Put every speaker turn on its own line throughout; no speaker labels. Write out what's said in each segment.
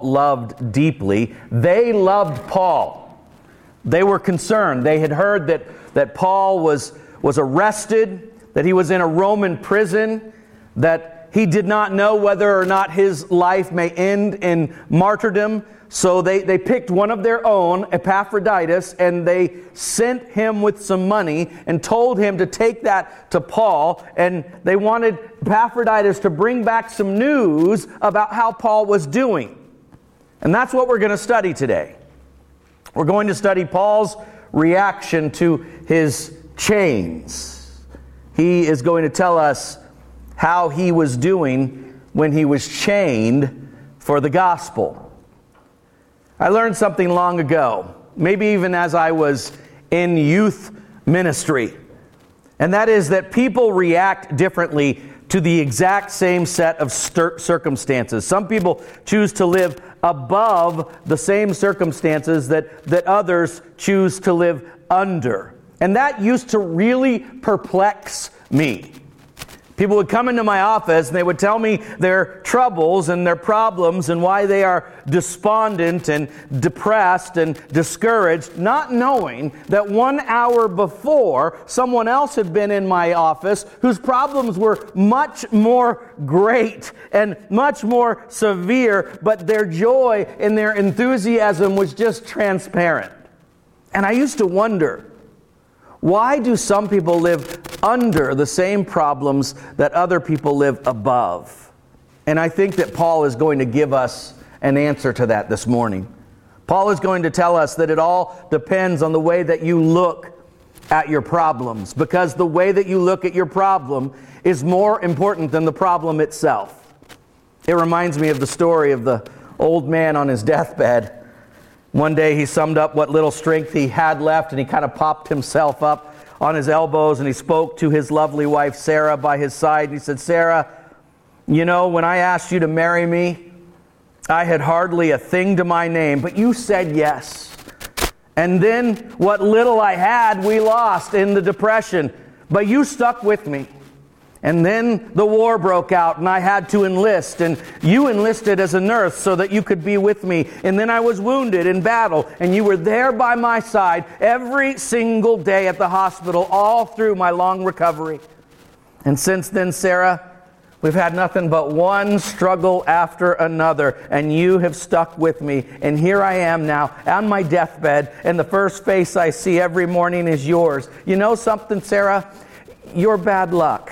loved deeply. They loved Paul. They were concerned. They had heard that Paul was arrested, that he was in a Roman prison, that he did not know whether or not his life may end in martyrdom. So they picked one of their own, Epaphroditus, and they sent him with some money and told him to take that to Paul. And they wanted Epaphroditus to bring back some news about how Paul was doing. And that's what we're going to study today. We're going to study Paul's reaction to his chains. He is going to tell us how he was doing when he was chained for the gospel. I learned something long ago, maybe even as I was in youth ministry, and that is that people react differently to the exact same set of circumstances. Some people choose to live above the same circumstances that others choose to live under. And that used to really perplex me. People would come into my office and they would tell me their troubles and their problems and why they are despondent and depressed and discouraged, not knowing that 1 hour before someone else had been in my office whose problems were much more great and much more severe, but their joy and their enthusiasm was just transparent. And I used to wonder, why do some people live under the same problems that other people live above? And I think that Paul is going to give us an answer to that this morning. Paul is going to tell us that it all depends on the way that you look at your problems, because the way that you look at your problem is more important than the problem itself. It reminds me of the story of the old man on his deathbed. One day he summed up what little strength he had left, and he kind of popped himself up on his elbows, and he spoke to his lovely wife Sarah by his side. And he said, "Sarah, you know, when I asked you to marry me, I had hardly a thing to my name, but you said yes. And then what little I had, we lost in the Depression, but you stuck with me. And then the war broke out and I had to enlist, and you enlisted as a nurse so that you could be with me. And then I was wounded in battle, and you were there by my side every single day at the hospital all through my long recovery. And since then, Sarah, we've had nothing but one struggle after another, and you have stuck with me. And here I am now on my deathbed, and the first face I see every morning is yours. You know something, Sarah? You're bad luck."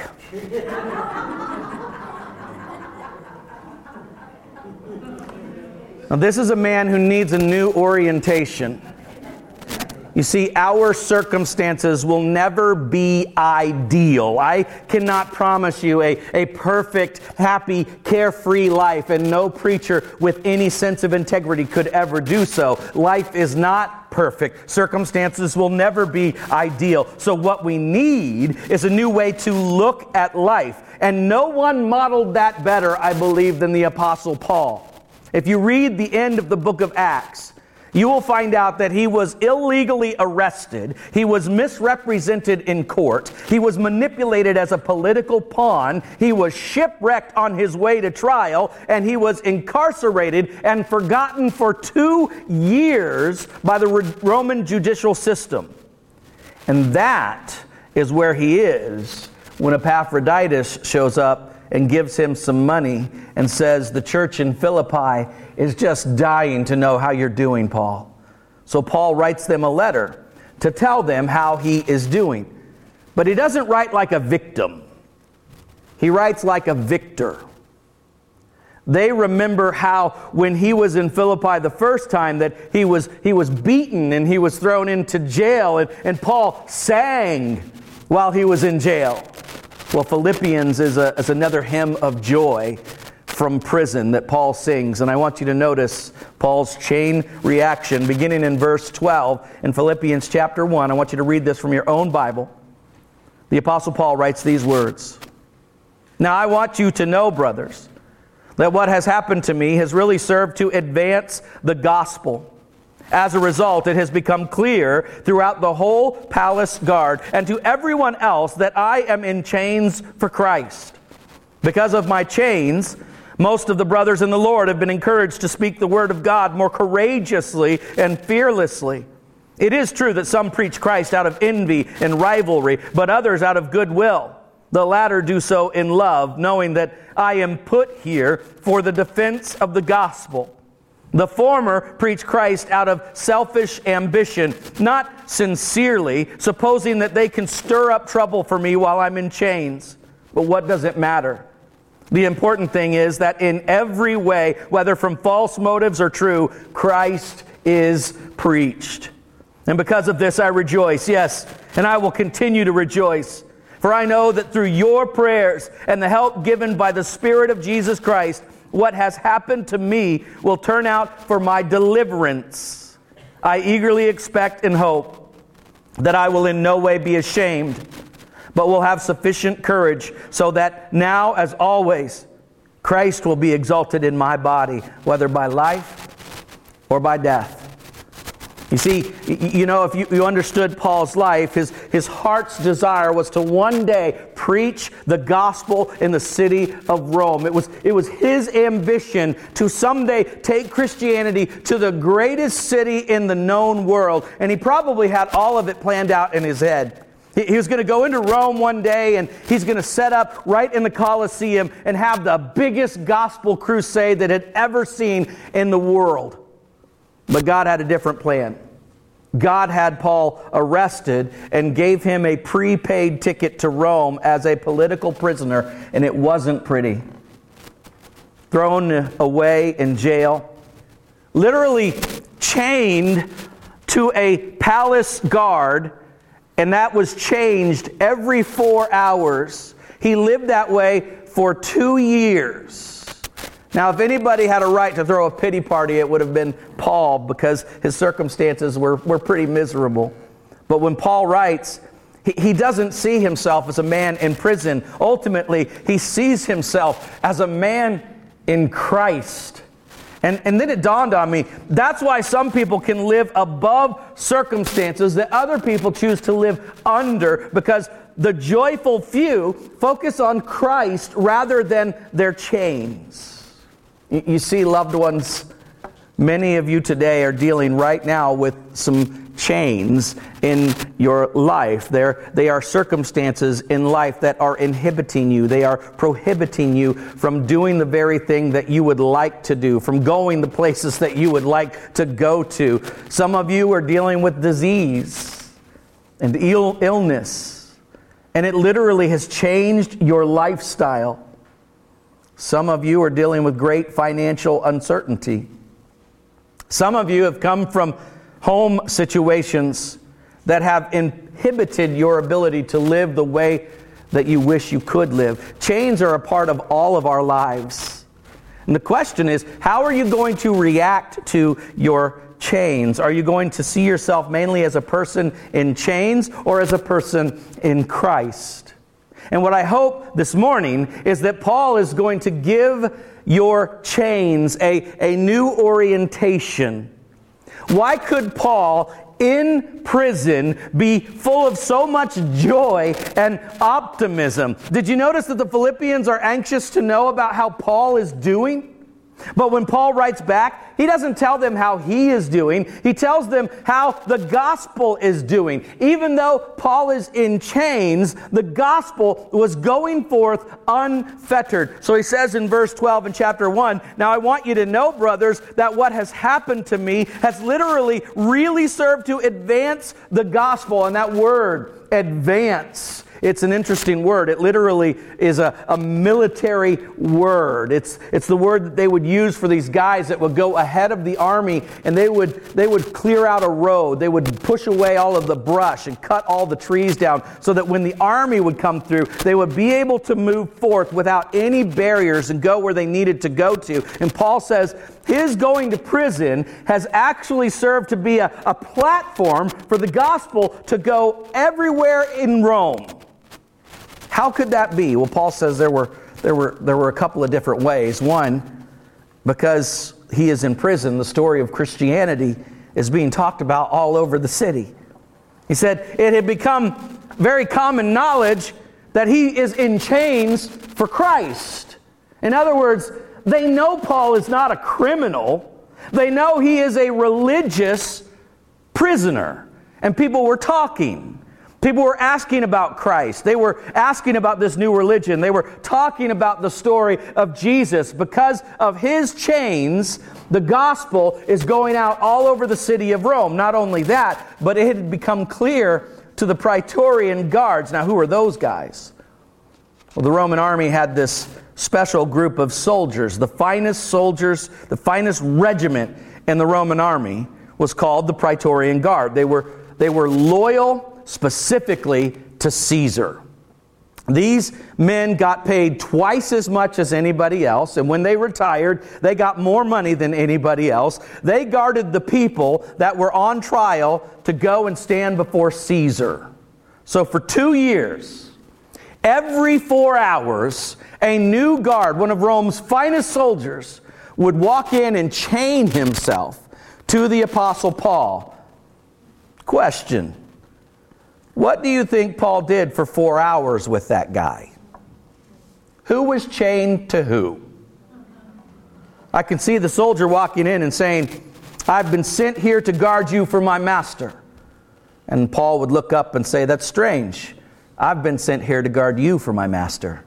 Now, this is a man who needs a new orientation. You see, our circumstances will never be ideal. I cannot promise you a perfect, happy, carefree life, and no preacher with any sense of integrity could ever do so. Life is not perfect. Circumstances will never be ideal. So what we need is a new way to look at life. And no one modeled that better, I believe, than the Apostle Paul. If you read the end of the book of Acts, you will find out that he was illegally arrested. He was misrepresented in court. He was manipulated as a political pawn. He was shipwrecked on his way to trial. And he was incarcerated and forgotten for 2 years by the Roman judicial system. And that is where he is when Epaphroditus shows up and gives him some money and says, "The church in Philippi is just dying to know how you're doing, Paul." So Paul writes them a letter to tell them how he is doing. But he doesn't write like a victim. He writes like a victor. They remember how when he was in Philippi the first time that he was beaten and he was thrown into jail, and Paul sang while he was in jail. Well, Philippians is another hymn of joy from prison that Paul sings. And I want you to notice Paul's chain reaction beginning in verse 12 in Philippians chapter 1. I want you to read this from your own Bible. The Apostle Paul writes these words. "Now I want you to know, brothers, that what has happened to me has really served to advance the gospel. As a result, it has become clear throughout the whole palace guard and to everyone else that I am in chains for Christ. Because of my chains, Most of the brothers in the Lord have been encouraged to speak the word of God more courageously and fearlessly. It is true that some preach Christ out of envy and rivalry, but others out of goodwill. The latter do so in love, knowing that I am put here for the defense of the gospel. The former preach Christ out of selfish ambition, not sincerely, supposing that they can stir up trouble for me while I'm in chains. But what does it matter? The important thing is that in every way, whether from false motives or true, Christ is preached. And because of this I rejoice, yes, and I will continue to rejoice. For I know that through your prayers and the help given by the Spirit of Jesus Christ, what has happened to me will turn out for my deliverance. I eagerly expect and hope that I will in no way be ashamed, but will have sufficient courage so that now, as always, Christ will be exalted in my body, whether by life or by death. You see, if you understood Paul's life, his heart's desire was to one day preach the gospel in the city of Rome. It was his ambition to someday take Christianity to the greatest city in the known world. And he probably had all of it planned out in his head. He was going to go into Rome one day, and he's going to set up right in the Colosseum and have the biggest gospel crusade that had ever seen in the world. But God had a different plan. God had Paul arrested and gave him a prepaid ticket to Rome as a political prisoner, and it wasn't pretty. Thrown away in jail, literally chained to a palace guard, and that was changed every 4 hours. He lived that way for 2 years. Now, if anybody had a right to throw a pity party, it would have been Paul, because his circumstances were pretty miserable. But when Paul writes, he doesn't see himself as a man in prison. Ultimately, he sees himself as a man in Christ. And then it dawned on me, that's why some people can live above circumstances that other people choose to live under, because the joyful few focus on Christ rather than their chains. You see, loved ones, many of you today are dealing right now with some chains in your life. They are circumstances in life that are inhibiting you. They are prohibiting you from doing the very thing that you would like to do, from going the places that you would like to go to. Some of you are dealing with disease and illness, and it literally has changed your lifestyle. Some of you are dealing with great financial uncertainty. Some of you have come from home situations that have inhibited your ability to live the way that you wish you could live. Chains are a part of all of our lives. And the question is, how are you going to react to your chains? Are you going to see yourself mainly as a person in chains or as a person in Christ? And what I hope this morning is that Paul is going to give your chains a new orientation. Why could Paul in prison be full of so much joy and optimism? Did you notice that the Philippians are anxious to know about how Paul is doing? But when Paul writes back, he doesn't tell them how he is doing. He tells them how the gospel is doing. Even though Paul is in chains, the gospel was going forth unfettered. So he says in verse 12 in chapter 1, now I want you to know, brothers, that what has happened to me has literally really served to advance the gospel. And that word, advance, it's an interesting word. It literally is a military word. It's the word that they would use for these guys that would go ahead of the army, and they would clear out a road. They would push away all of the brush and cut all the trees down so that when the army would come through, they would be able to move forth without any barriers and go where they needed to go to. And Paul says his going to prison has actually served to be a platform for the gospel to go everywhere in Rome. How could that be? Well, Paul says there were a couple of different ways. One, because he is in prison, the story of Christianity is being talked about all over the city. He said it had become very common knowledge that he is in chains for Christ. In other words, they know Paul is not a criminal. They know he is a religious prisoner. And people were talking. People were asking about Christ. They were asking about this new religion. They were talking about the story of Jesus. Because of his chains, the gospel is going out all over the city of Rome. Not only that, but it had become clear to the Praetorian guards. Now, who are those guys? Well, the Roman army had this special group of soldiers. The finest regiment in the Roman army was called the Praetorian Guard. They were loyal specifically to Caesar. These men got paid twice as much as anybody else, and when they retired, they got more money than anybody else. They guarded the people that were on trial to go and stand before Caesar. So for 2 years, every 4 hours, a new guard, one of Rome's finest soldiers, would walk in and chain himself to the Apostle Paul. Question: what do you think Paul did for 4 hours with that guy? Who was chained to who? I can see the soldier walking in and saying, "I've been sent here to guard you for my master." And Paul would look up and say, "That's strange. I've been sent here to guard you for my master."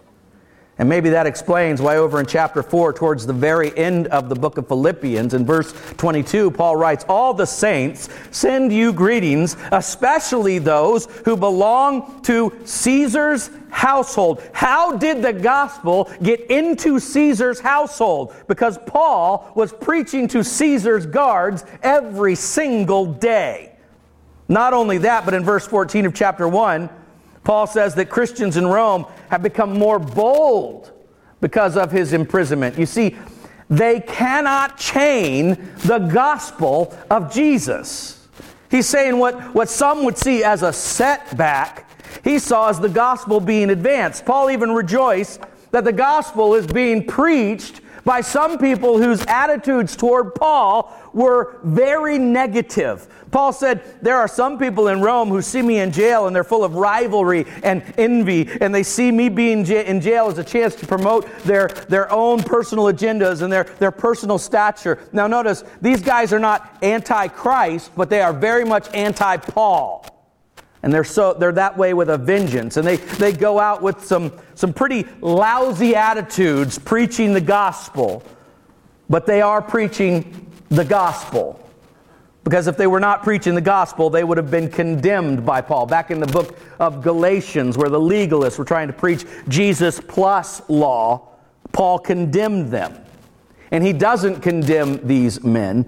And maybe that explains why over in chapter 4, towards the very end of the book of Philippians, in verse 22, Paul writes, "All the saints send you greetings, especially those who belong to Caesar's household." How did the gospel get into Caesar's household? Because Paul was preaching to Caesar's guards every single day. Not only that, but in verse 14 of chapter 1, Paul says that Christians in Rome have become more bold because of his imprisonment. You see, they cannot chain the gospel of Jesus. He's saying what some would see as a setback, he saw as the gospel being advanced. Paul even rejoiced that the gospel is being preached by some people whose attitudes toward Paul were very negative. Paul said, "There are some people in Rome who see me in jail and they're full of rivalry and envy, and they see me being in jail as a chance to promote their own personal agendas and their personal stature." Now notice, these guys are not anti-Christ, but they are very much anti-Paul. And they're that way with a vengeance. And they go out with some pretty lousy attitudes preaching the gospel. But they are preaching the gospel. Because if they were not preaching the gospel, they would have been condemned by Paul. Back in the book of Galatians, where the legalists were trying to preach Jesus plus law, Paul condemned them. And he doesn't condemn these men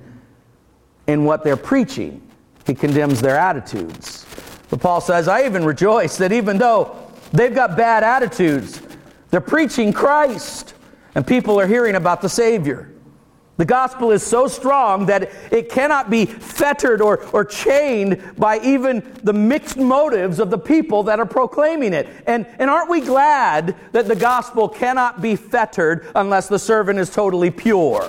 in what they're preaching. He condemns their attitudes. But Paul says, I even rejoice that even though they've got bad attitudes, they're preaching Christ, and people are hearing about the Savior. The gospel is so strong that it cannot be fettered or chained by even the mixed motives of the people that are proclaiming it. And aren't we glad that the gospel cannot be fettered unless the servant is totally pure?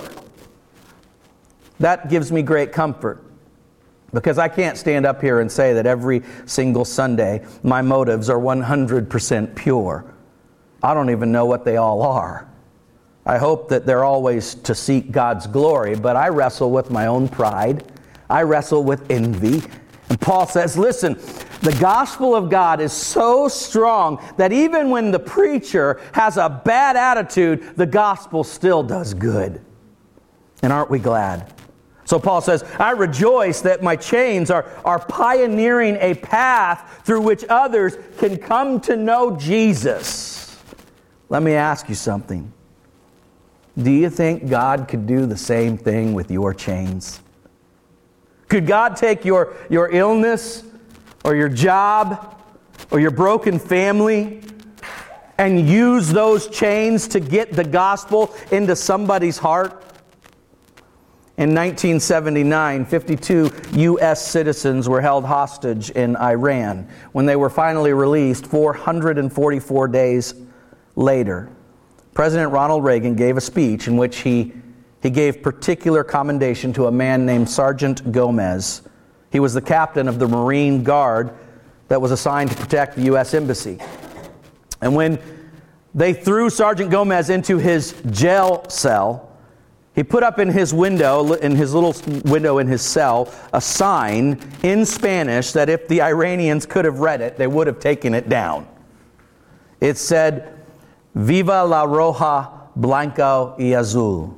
That gives me great comfort. Because I can't stand up here and say that every single Sunday my motives are 100% pure. I don't even know what they all are. I hope that they're always to seek God's glory, but I wrestle with my own pride. I wrestle with envy. And Paul says, listen, the gospel of God is so strong that even when the preacher has a bad attitude, the gospel still does good. And aren't we glad? So Paul says, I rejoice that my chains are pioneering a path through which others can come to know Jesus. Let me ask you something. Do you think God could do the same thing with your chains? Could God take your illness or your job or your broken family and use those chains to get the gospel into somebody's heart? In 1979, 52 U.S. citizens were held hostage in Iran. When they were finally released 444 days later, President Ronald Reagan gave a speech in which he gave particular commendation to a man named Sergeant Gomez. He was the captain of the Marine Guard that was assigned to protect the U.S. Embassy. And when They threw Sergeant Gomez into his jail cell. He put up in his window, in his little window in his cell, a sign in Spanish that if the Iranians could have read it, they would have taken it down. It said, "Viva la roja, blanco y azul."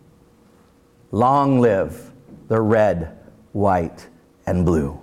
Long live the red, white, and blue.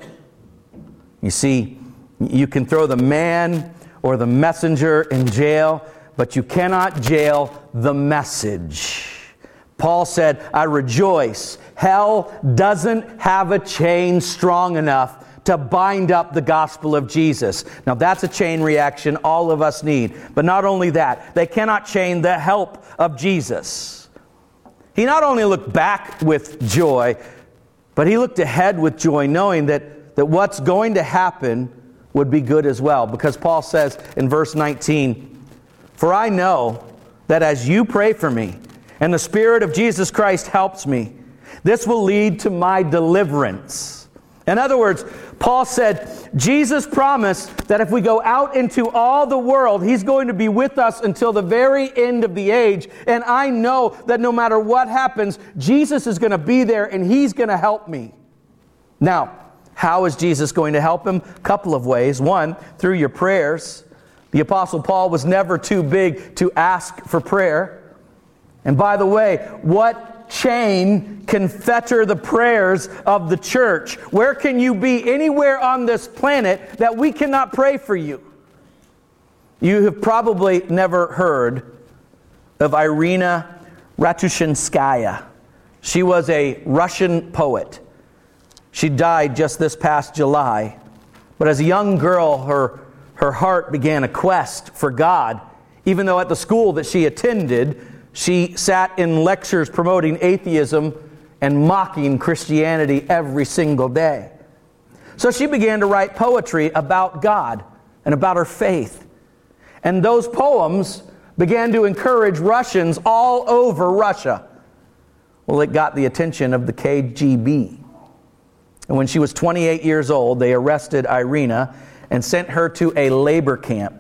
You see, you can throw the man or the messenger in jail, but you cannot jail the message. Paul said, "I rejoice. Hell doesn't have a chain strong enough to bind up the gospel of Jesus." Now that's a chain reaction all of us need. But not only that, they cannot chain the help of Jesus. He not only looked back with joy, but he looked ahead with joy, knowing that what's going to happen would be good as well. Because Paul says in verse 19, "For I know that as you pray for me, and the Spirit of Jesus Christ helps me, this will lead to my deliverance." In other words, Paul said, Jesus promised that if we go out into all the world, He's going to be with us until the very end of the age. And I know that no matter what happens, Jesus is going to be there and He's going to help me. Now, how is Jesus going to help him? A couple of ways. One, through your prayers. The Apostle Paul was never too big to ask for prayer. And by the way, what chain can fetter the prayers of the church? Where can you be anywhere on this planet that we cannot pray for you? You have probably never heard of Irina Ratushinskaya. She was a Russian poet. She died just this past July. But as a young girl, her heart began a quest for God, even though at the school that she attended, she sat in lectures promoting atheism and mocking Christianity every single day. So she began to write poetry about God and about her faith. And those poems began to encourage Russians all over Russia. Well, it got the attention of the KGB. And when she was 28 years old, they arrested Irina and sent her to a labor camp.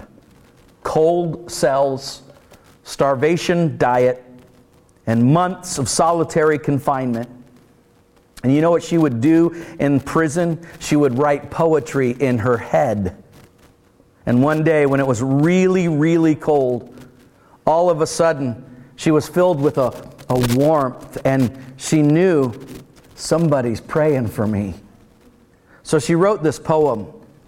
Cold cells, starvation diet, and months of solitary confinement. And you know what she would do in prison? She would write poetry in her head. And one day when it was really, really cold, all of a sudden she was filled with a warmth, and she knew somebody's praying for me. So she wrote this poem.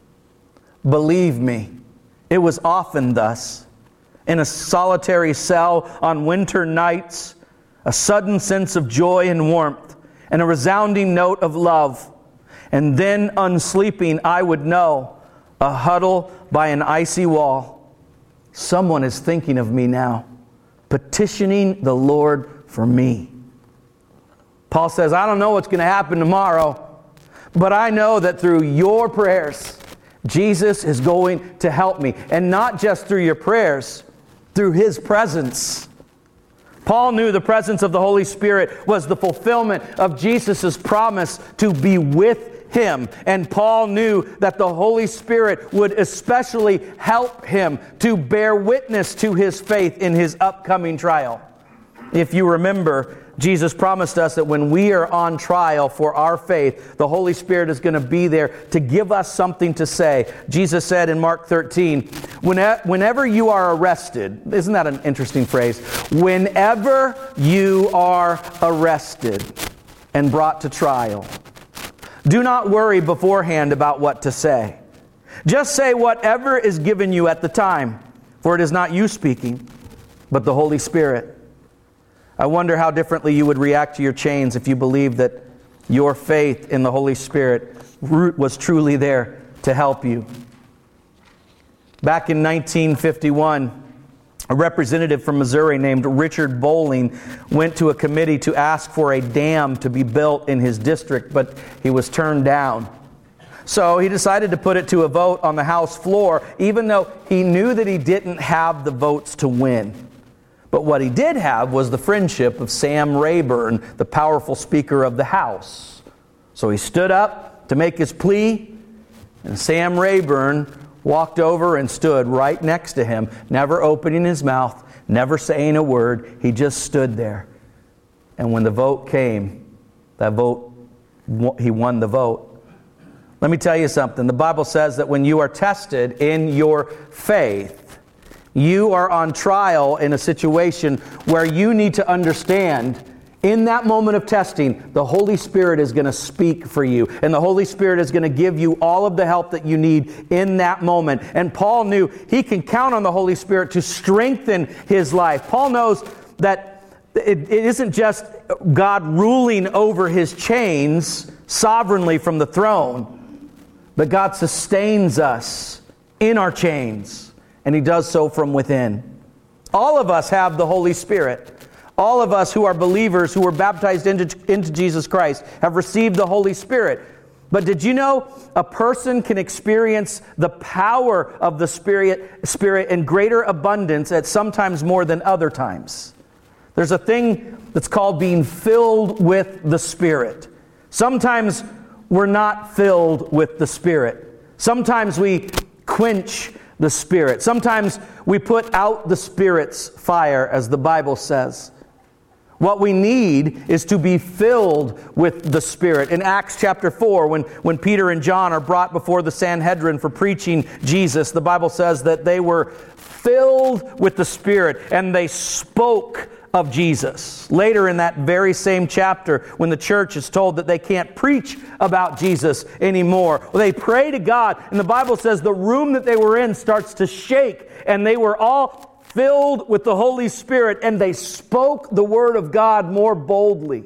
Believe me, it was often thus. In a solitary cell on winter nights, a sudden sense of joy and warmth, and a resounding note of love. And then, unsleeping, I would know, a huddle by an icy wall, someone is thinking of me now, petitioning the Lord for me. Paul says, I don't know what's going to happen tomorrow, but I know that through your prayers, Jesus is going to help me. And not just through your prayers, through His presence. Paul knew the presence of the Holy Spirit was the fulfillment of Jesus' promise to be with him. And Paul knew that the Holy Spirit would especially help him to bear witness to his faith in his upcoming trial. If you remember, Jesus promised us that when we are on trial for our faith, the Holy Spirit is going to be there to give us something to say. Jesus said in Mark 13, whenever you are arrested, isn't that an interesting phrase? Whenever you are arrested and brought to trial, do not worry beforehand about what to say. Just say whatever is given you at the time, for it is not you speaking, but the Holy Spirit. I wonder how differently you would react to your chains if you believed that your faith in the Holy Spirit was truly there to help you. Back in 1951, a representative from Missouri named Richard Bowling went to a committee to ask for a dam to be built in his district, but he was turned down. So he decided to put it to a vote on the House floor, even though he knew that he didn't have the votes to win. But what he did have was the friendship of Sam Rayburn, the powerful Speaker of the House. So he stood up to make his plea, and Sam Rayburn walked over and stood right next to him, never opening his mouth, never saying a word. He just stood there. And when the vote came, he won the vote. Let me tell you something. The Bible says that when you are tested in your faith, you are on trial in a situation where you need to understand, in that moment of testing, the Holy Spirit is going to speak for you. And the Holy Spirit is going to give you all of the help that you need in that moment. And Paul knew he can count on the Holy Spirit to strengthen his life. Paul knows that it isn't just God ruling over his chains sovereignly from the throne, but God sustains us in our chains, and He does so from within. All of us have the Holy Spirit. All of us who are believers, who were baptized into Jesus Christ, have received the Holy Spirit. But did you know a person can experience the power of the Spirit in greater abundance at sometimes more than other times? There's a thing that's called being filled with the Spirit. Sometimes we're not filled with the Spirit. Sometimes we quench the Spirit. Sometimes we put out the Spirit's fire, as the Bible says. What we need is to be filled with the Spirit. In Acts chapter 4, when Peter and John are brought before the Sanhedrin for preaching Jesus, the Bible says that they were filled with the Spirit and they spoke of Jesus. Later in that very same chapter, when the church is told that they can't preach about Jesus anymore, they pray to God, and the Bible says the room that they were in starts to shake, and they were all filled with the Holy Spirit, and they spoke the Word of God more boldly.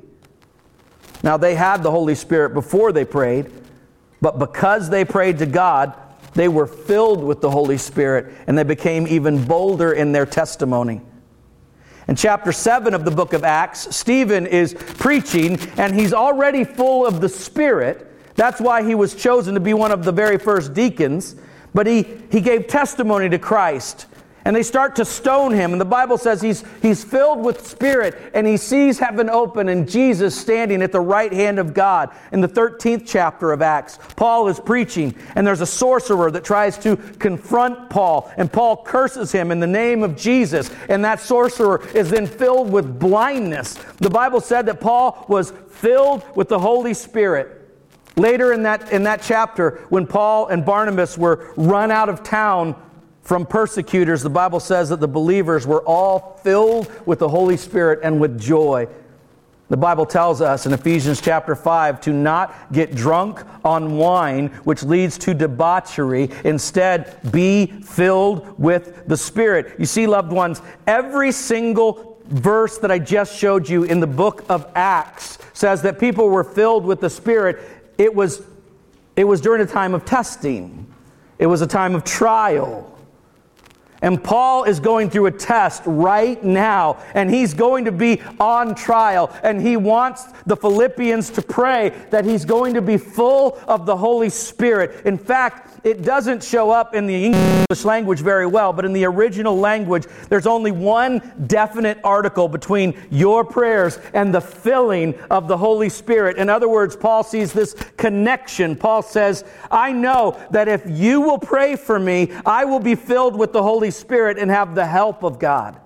Now, they had the Holy Spirit before they prayed, but because they prayed to God, they were filled with the Holy Spirit, and they became even bolder in their testimony. In chapter 7 of the book of Acts, Stephen is preaching, and he's already full of the Spirit. That's why he was chosen to be one of the very first deacons. But he gave testimony to Christ. And they start to stone him. And the Bible says he's filled with Spirit, and he sees heaven open and Jesus standing at the right hand of God. In the 13th chapter of Acts, Paul is preaching, and there's a sorcerer that tries to confront Paul, and Paul curses him in the name of Jesus, and that sorcerer is then filled with blindness. The Bible said that Paul was filled with the Holy Spirit. Later in that chapter, when Paul and Barnabas were run out of town from persecutors, the Bible says that the believers were all filled with the Holy Spirit and with joy. The Bible tells us in Ephesians chapter 5 to not get drunk on wine, which leads to debauchery. Instead, be filled with the Spirit. You see, loved ones, every single verse that I just showed you in the book of Acts says that people were filled with the Spirit. It was during a time of testing. It was a time of trial. And Paul is going through a test right now, and he's going to be on trial, and he wants the Philippians to pray that he's going to be full of the Holy Spirit. In fact, it doesn't show up in the English language very well, but in the original language, there's only one definite article between your prayers and the filling of the Holy Spirit. In other words, Paul sees this connection. Paul says, I know that if you will pray for me, I will be filled with the Holy Spirit and have the help of God.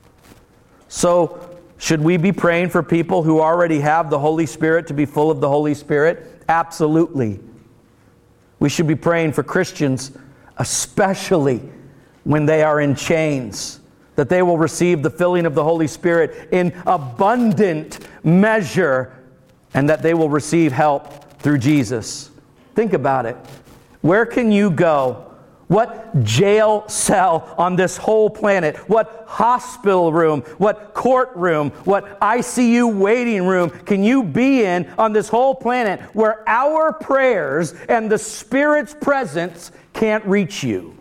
So, should we be praying for people who already have the Holy Spirit to be full of the Holy Spirit? Absolutely. We should be praying for Christians, especially when they are in chains, that they will receive the filling of the Holy Spirit in abundant measure, and that they will receive help through Jesus. Think about it. Where can you go? What jail cell on this whole planet, what hospital room, what courtroom, what ICU waiting room can you be in on this whole planet where our prayers and the Spirit's presence can't reach you?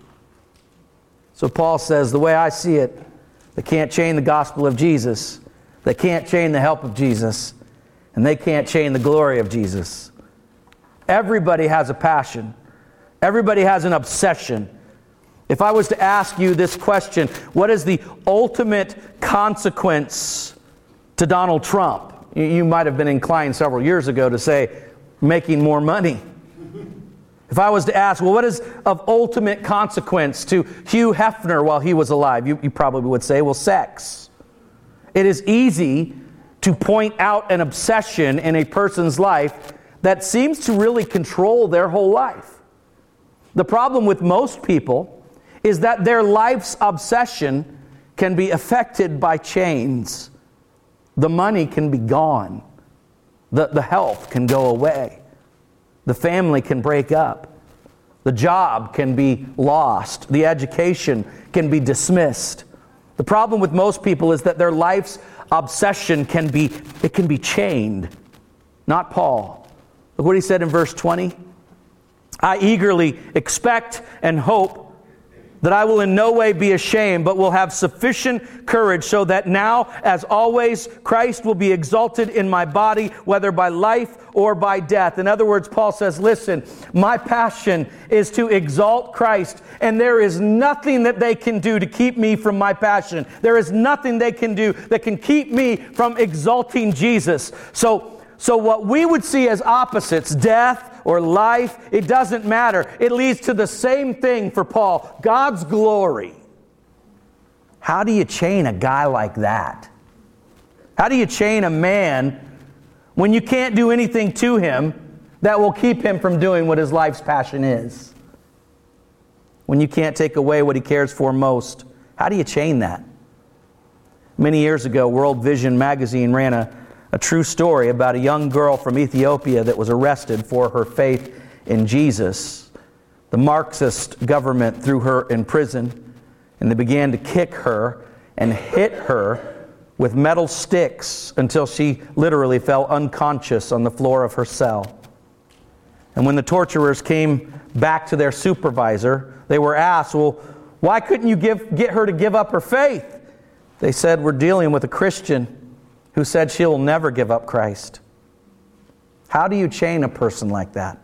So Paul says, the way I see it, they can't chain the gospel of Jesus, they can't chain the help of Jesus, and they can't chain the glory of Jesus. Everybody has a passion. Everybody has an obsession. If I was to ask you this question, what is the ultimate consequence to Donald Trump? You might have been inclined several years ago to say, making more money. If I was to ask, well, what is of ultimate consequence to Hugh Hefner while he was alive? You probably would say, well, sex. It is easy to point out an obsession in a person's life that seems to really control their whole life. The problem with most people is that their life's obsession can be affected by chains. The money can be gone. The health can go away. The family can break up. The job can be lost. The education can be dismissed. The problem with most people is that their life's obsession can be chained. Not Paul. Look what he said in verse 20. I eagerly expect and hope that I will in no way be ashamed, but will have sufficient courage, so that now, as always, Christ will be exalted in my body, whether by life or by death. In other words, Paul says, listen, my passion is to exalt Christ, and there is nothing that they can do to keep me from my passion. There is nothing they can do that can keep me from exalting Jesus. So what we would see as opposites, death or life, it doesn't matter. It leads to the same thing for Paul, God's glory. How do you chain a guy like that? How do you chain a man when you can't do anything to him that will keep him from doing what his life's passion is? When you can't take away what he cares for most, how do you chain that? Many years ago, World Vision magazine ran a true story about a young girl from Ethiopia that was arrested for her faith in Jesus. The Marxist government threw her in prison, and they began to kick her and hit her with metal sticks until she literally fell unconscious on the floor of her cell. And when the torturers came back to their supervisor, they were asked, well, why couldn't you get her to give up her faith? They said, we're dealing with a Christian who said she will never give up Christ. How do you chain a person like that?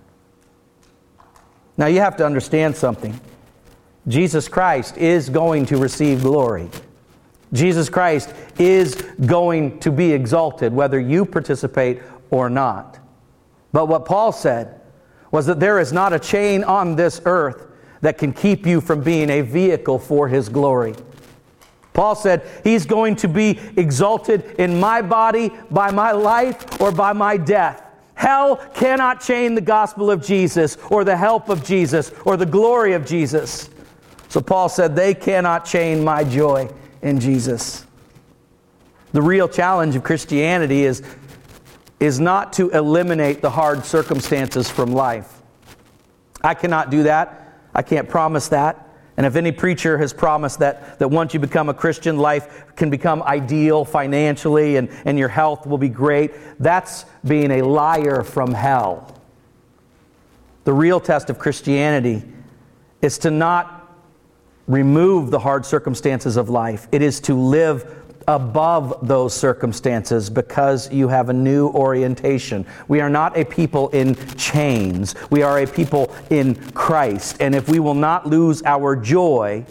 Now you have to understand something. Jesus Christ is going to receive glory. Jesus Christ is going to be exalted, whether you participate or not. But what Paul said was that there is not a chain on this earth that can keep you from being a vehicle for His glory. Paul said, He's going to be exalted in my body by my life or by my death. Hell cannot chain the gospel of Jesus or the help of Jesus or the glory of Jesus. So Paul said, they cannot chain my joy in Jesus. The real challenge of Christianity is not to eliminate the hard circumstances from life. I cannot do that. I can't promise that. And if any preacher has promised that once you become a Christian, life can become ideal financially and your health will be great, that's being a liar from hell. The real test of Christianity is to not remove the hard circumstances of life. It is to live above those circumstances because you have a new orientation. We are not a people in chains. We are a people in Christ. And if we will not lose our joy,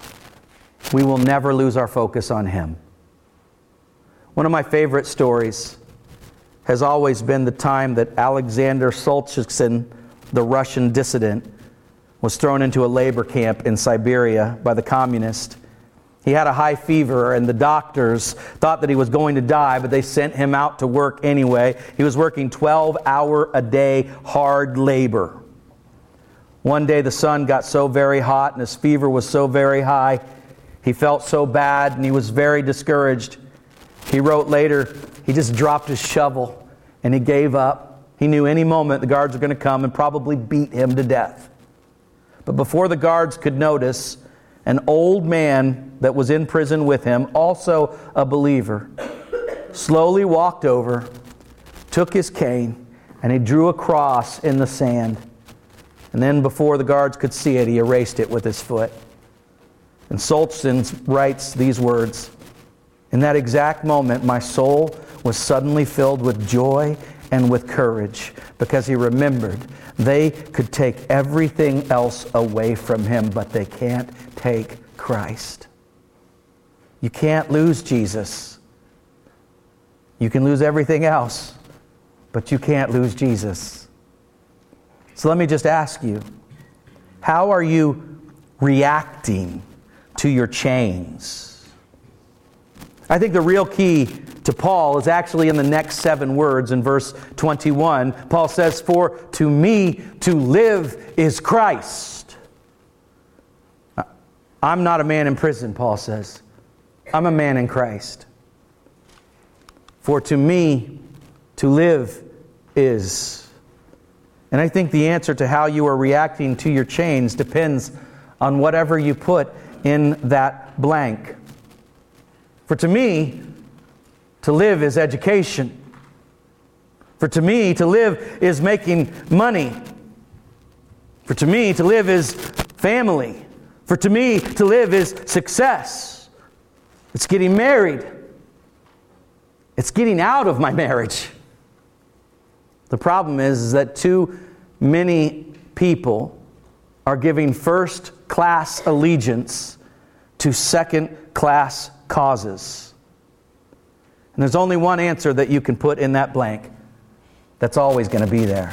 we will never lose our focus on Him. One of my favorite stories has always been the time that Alexander Solzhenitsyn, the Russian dissident, was thrown into a labor camp in Siberia by the communists. He had a high fever, and the doctors thought that he was going to die, but they sent him out to work anyway. He was working 12-hour-a-day hard labor. One day the sun got so very hot and his fever was so very high, he felt so bad and he was very discouraged. He wrote later, he just dropped his shovel and he gave up. He knew any moment the guards were going to come and probably beat him to death. But before the guards could notice, an old man that was in prison with him, also a believer, slowly walked over, took his cane, and he drew a cross in the sand. And then before the guards could see it, he erased it with his foot. And Solzhenitsyn writes these words, "In that exact moment, my soul was suddenly filled with joy and with courage, because he remembered they could take everything else away from him, but they can't take Christ." You can't lose Jesus. You can lose everything else, but you can't lose Jesus. So let me just ask you, how are you reacting to your chains? I think the real key to Paul is actually in the next 7 words in verse 21. Paul says, "For to me to live is Christ." I'm not a man in prison, Paul says. I'm a man in Christ. For to me to live is. And I think the answer to how you are reacting to your chains depends on whatever you put in that blank. For to me, to live is education. For to me, to live is making money. For to me, to live is family. For to me, to live is success. It's getting married. It's getting out of my marriage. The problem is that too many people are giving first-class allegiance to second-class causes. And there's only one answer that you can put in that blank that's always going to be there.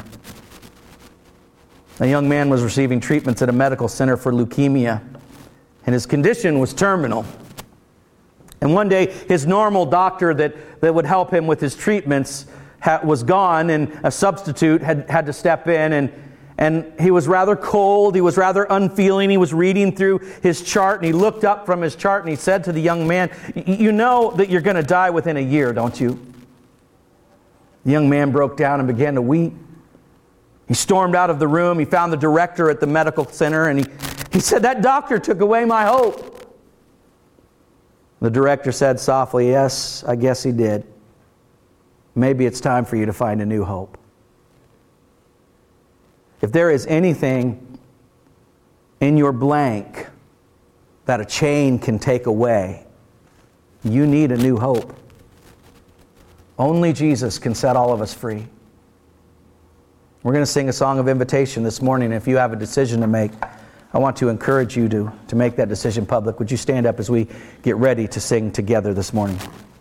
A young man was receiving treatments at a medical center for leukemia, and his condition was terminal. And one day, his normal doctor that would help him with his treatments was gone, and a substitute had to step in, and he was rather cold, he was rather unfeeling, he was reading through his chart, and he looked up from his chart and he said to the young man, "You know that you're going to die within a year, don't you?" The young man broke down and began to weep. He stormed out of the room, he found the director at the medical center, and he said, "That doctor took away my hope." The director said softly, "Yes, I guess he did. Maybe it's time for you to find a new hope." If there is anything in your blank that a chain can take away, you need a new hope. Only Jesus can set all of us free. We're going to sing a song of invitation this morning. If you have a decision to make, I want to encourage you to make that decision public. Would you stand up as we get ready to sing together this morning?